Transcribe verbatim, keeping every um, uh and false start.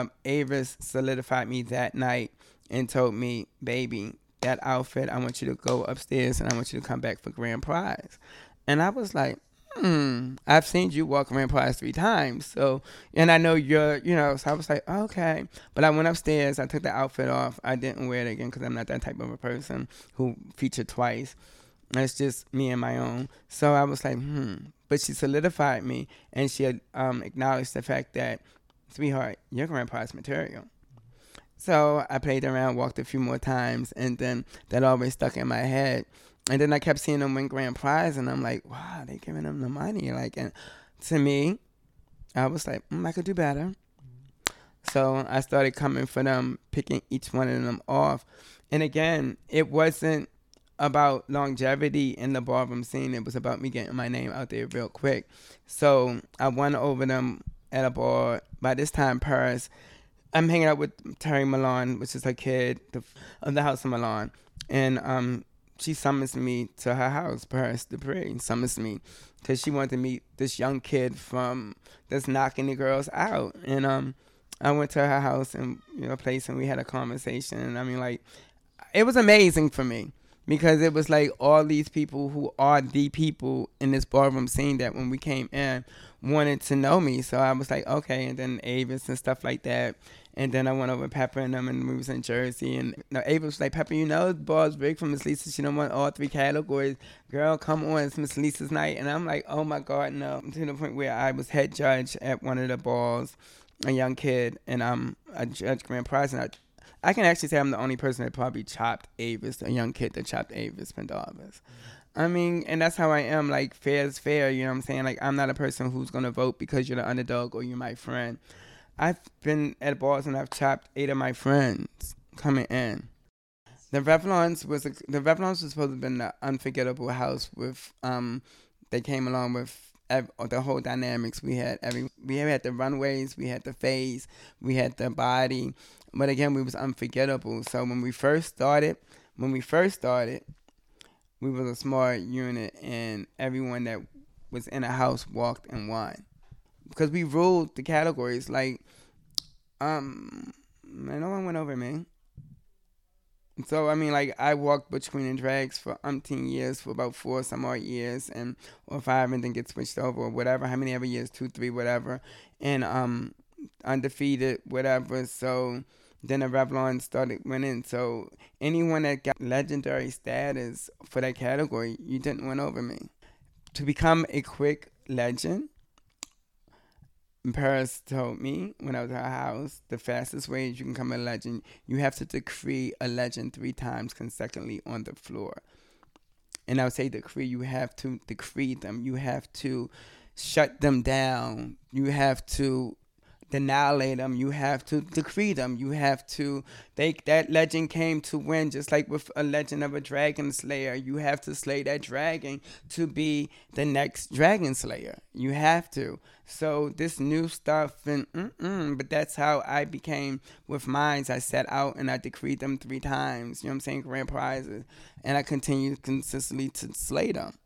Um, Avis solidified me that night and told me, baby, that outfit, I want you to go upstairs and I want you to come back for grand prize. And I was like, hmm, I've seen you walk grand prize three times. So, and I know you're, you know, so I was like, okay. But I went upstairs, I took the outfit off. I didn't wear it again because I'm not that type of a person who featured twice. It's just me and my own. So I was like, hmm. But she solidified me and she had um, acknowledged the fact that, sweetheart, you're grand prize material. So I played around, walked a few more times, and then that always stuck in my head. And then I kept seeing them win grand prize, and I'm like, wow, they giving them the money. Like, and to me, I was like, mm, I could do better. So I started coming for them, picking each one of them off. And again, it wasn't about longevity in the ballroom scene. It was about me getting my name out there real quick. So I won over them at a ball. By this time, Paris, I'm hanging out with Terry Milan, which is her kid, the, of the House of Milan. And um, she summons me to her house, Paris Dupree, summons me because she wanted to meet this young kid from that's knocking the girls out. And um, I went to her house and, you know, place, and we had a conversation. And I mean, like, it was amazing for me because it was like all these people who are the people in this ballroom scene that when we came in wanted to know me. So I was like, okay. And then Avis and stuff like that. And then I went over Pepper and them, and we was in Jersey. And you know, Avis was like, Pepper, you know, the ball's big for Miss Lisa. She don't want all three categories. Girl, come on, it's Miss Lisa's night. And I'm like, oh my God, no. To the point where I was head judge at one of the balls, a young kid, and I'm a judge grand prize. And I, I can actually say I'm the only person that probably chopped Avis, a young kid that chopped Avis Pendarvis. I mean, and that's how I am. Like, fair is fair, you know what I'm saying? Like, I'm not a person who's going to vote because you're the underdog or you're my friend. I've been at balls and I've chopped eight of my friends coming in. The Revlons was a, the Revlons was supposed to have been the unforgettable house with um they came along with ev- the whole dynamics. We had every we had the runways, we had the phase, we had the body, but again we was unforgettable. So when we first started, when we first started, we was a small unit and everyone that was in a house walked and won. Because we ruled the categories. Like, um, man, no one went over me. So, I mean, like, I walked between the drags for umpteen years, for about four some odd years, and or five, and then get switched over, or whatever, how many ever years, two, three, whatever, and um, undefeated, whatever. So then the Revlon started winning. So anyone that got legendary status for that category, you didn't win over me. To become a quick legend, Paris told me when I was at her house, the fastest way you can become a legend, you have to decree a legend three times consecutively on the floor. And I would say decree, you have to decree them. You have to shut them down. You have to annihilate them. You have to decree them. You have to, they, that legend came to win, just like with a legend of a dragon slayer. You have to slay that dragon to be the next dragon slayer. You have to. So this new stuff, and mm-mm, but that's how I became with mines. I set out and I decreed them three times. You know what I'm saying? Grand prizes. And I continue consistently to slay them.